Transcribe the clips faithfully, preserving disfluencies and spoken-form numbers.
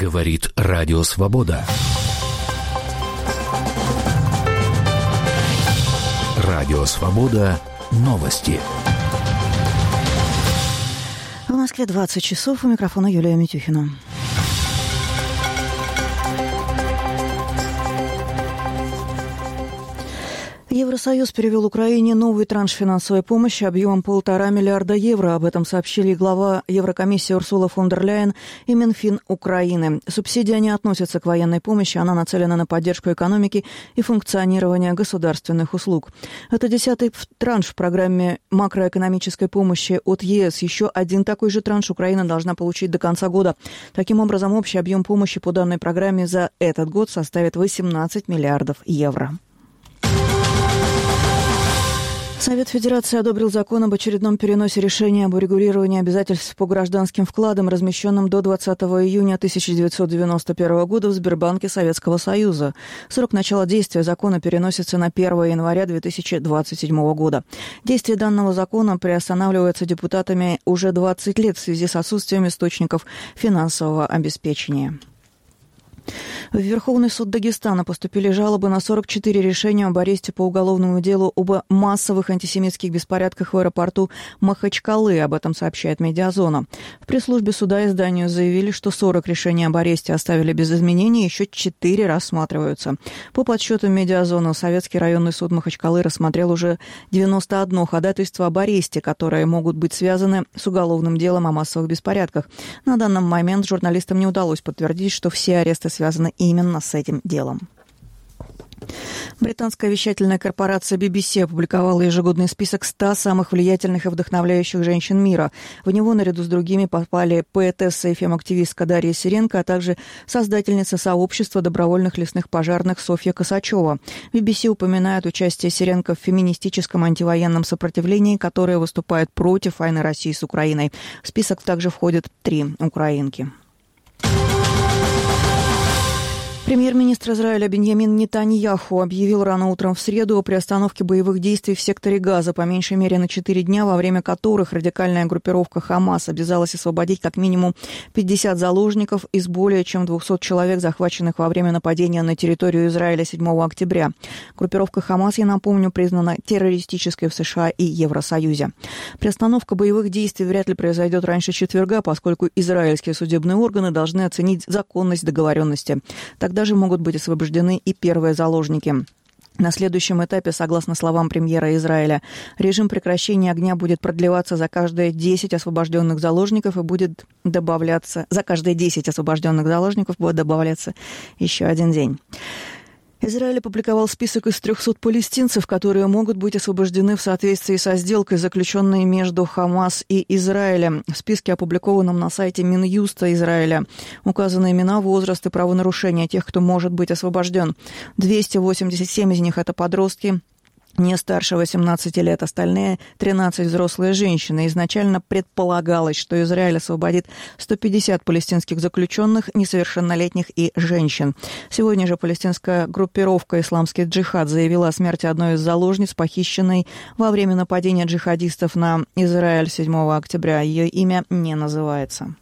Говорит Радио Свобода. Радио Свобода. Новости. В Москве двадцать часов. У микрофона Юлия Митюхина. Евросоюз перевел Украине новый транш финансовой помощи объемом полтора миллиарда евро. Об этом сообщили глава Еврокомиссии Урсула фон дер Ляйен и Минфин Украины. Субсидия не относится к военной помощи, она нацелена на поддержку экономики и функционирование государственных услуг. Это десятый транш в программе макроэкономической помощи от ЕС. Еще один такой же транш Украина должна получить до конца года. Таким образом, общий объем помощи по данной программе за этот год составит восемнадцать миллиардов евро. Совет Федерации одобрил закон об очередном переносе решения об урегулировании обязательств по гражданским вкладам, размещенным до двадцатого июня тысяча девятьсот девяносто первого года в Сбербанке Советского Союза. Срок начала действия закона переносится на первое января две тысячи двадцать седьмого года. Действие данного закона приостанавливается депутатами уже двадцать лет в связи с отсутствием источников финансового обеспечения. В Верховный суд Дагестана поступили жалобы на сорок четыре решения об аресте по уголовному делу об массовых антисемитских беспорядках в аэропорту Махачкалы. Об этом сообщает Медиазона. В пресс-службе суда изданию заявили, что сорок решений об аресте оставили без изменений, еще четыре рассматриваются. По подсчетам Медиазона, Советский районный суд Махачкалы рассмотрел уже девяносто одно ходатайство об аресте, которые могут быть связаны с уголовным делом о массовых беспорядках. На данный момент журналистам не удалось подтвердить, что все аресты связаны именно с этим делом. Британская вещательная корпорация би би си опубликовала ежегодный список ста самых влиятельных и вдохновляющих женщин мира. В него наряду с другими попали поэтесса и фем-активистка Дарья Сиренко, а также создательница сообщества добровольных лесных пожарных Софья Косачева. би би си упоминает участие Сиренко в феминистическом антивоенном сопротивлении, которое выступает против войны России с Украиной. В список также входят три украинки. Премьер-министр Израиля Биньямин Нетаньяху объявил рано утром в среду о приостановке боевых действий в секторе Газа, по меньшей мере на четыре дня, во время которых радикальная группировка Хамас обязалась освободить как минимум пятьдесят заложников из более чем двухсот человек, захваченных во время нападения на территорию Израиля седьмого октября. Группировка Хамас, я напомню, признана террористической в США и Евросоюзе. Приостановка боевых действий вряд ли произойдет раньше четверга, поскольку израильские судебные органы должны оценить законность договоренности. Тогда же могут быть освобождены и первые заложники. На следующем этапе, согласно словам премьера Израиля, режим прекращения огня будет продлеваться за каждые десять освобожденных заложников и будет добавляться... За каждые десять освобожденных заложников будет добавляться еще один день. Израиль опубликовал список из трехсот палестинцев, которые могут быть освобождены в соответствии со сделкой, заключенной между Хамас и Израилем. В списке, опубликованном на сайте Минюста Израиля, указаны имена, возраст и правонарушения тех, кто может быть освобожден. двести восемьдесят семь из них – это подростки, не старше восемнадцати лет, остальные тринадцать взрослые женщины. Изначально предполагалось, что Израиль освободит сто пятьдесят палестинских заключенных, несовершеннолетних и женщин. Сегодня же палестинская группировка «Исламский джихад» заявила о смерти одной из заложниц, похищенной во время нападения джихадистов на Израиль седьмого октября. Ее имя не называется.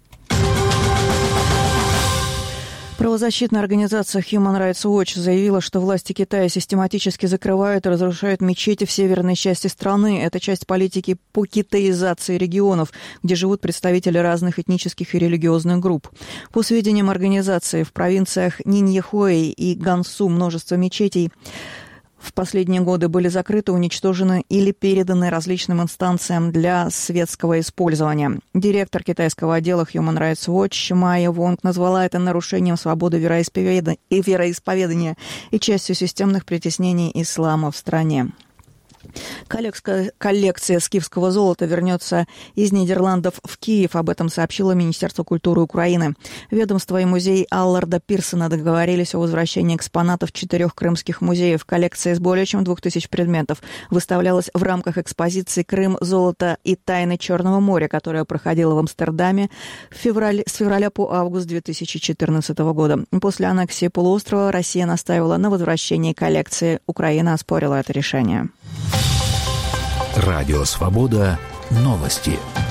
Правозащитная организация Human Rights Watch заявила, что власти Китая систематически закрывают и разрушают мечети в северной части страны. Это часть политики по китаизации регионов, где живут представители разных этнических и религиозных групп. По сведениям организации, в провинциях Ниньяхуэй и Гансу множество мечетей в последние годы были закрыты, уничтожены или переданы различным инстанциям для светского использования. Директор китайского отдела Human Rights Watch Майя Вонг назвала это нарушением свободы вероисповедания и вероисповедания и частью системных притеснений ислама в стране. Коллекция скифского золота вернется из Нидерландов в Киев. Об этом сообщило Министерство культуры Украины. Ведомство и музей Алларда Пирсона договорились о возвращении экспонатов четырех крымских музеев. Коллекция из более чем двух тысяч предметов выставлялась в рамках экспозиции «Крым, золото и тайны Черного моря», которая проходила в Амстердаме в феврале, с февраля по август две тысячи четырнадцатого года. После аннексии полуострова Россия настаивала на возвращении коллекции. Украина оспорила это решение. Радио «Свобода». Новости.